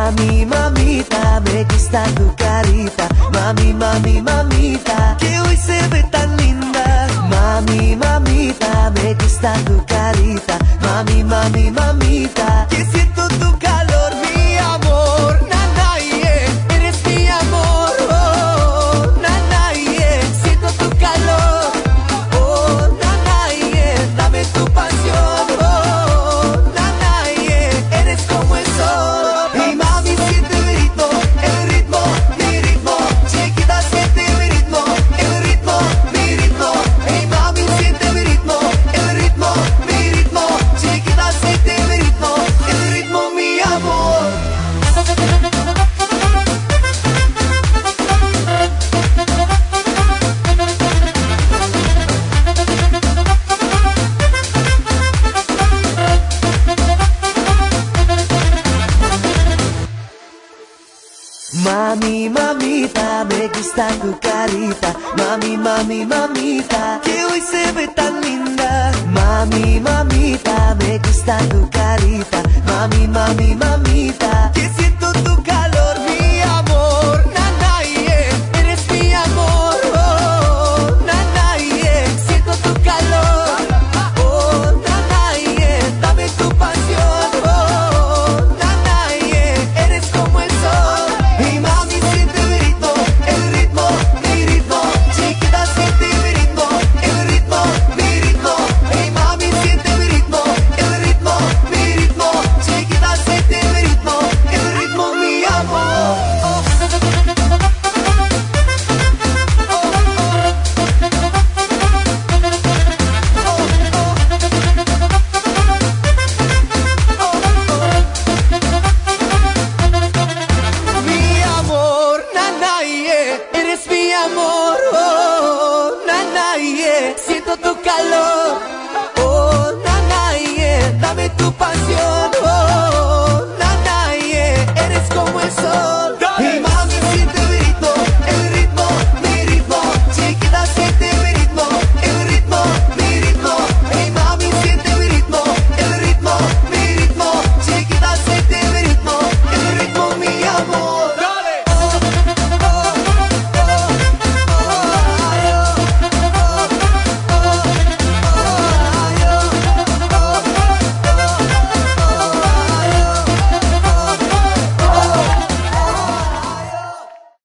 Mami, mamita, me gusta tu carita. Mami, mami, mamita, que hoy se ve tan linda. Mami, mamita, me gusta tu carita. Mami, mami, mamita, que siento tu calor, mi amor. Nana, yeah, eres mi amor. Oh, nana, yeah, siento tu calor. Oh, nana, yeah, dame tu pasión. Oh, nana, yeah, eres como el sol. Y mami, siente el ritmo, mi ritmo. Chiquita, siente mi ritmo, mi ritmo. Y mami, siente mi ritmo, mi ritmo. Chiquita, siente mi ritmo, mi amor. Mami, mamita, me gusta tu carita. Mami, mami, mamita, que hoy se ve tan linda. Mami, mamita, me gusta tu carita. Mami, mami, mamita, que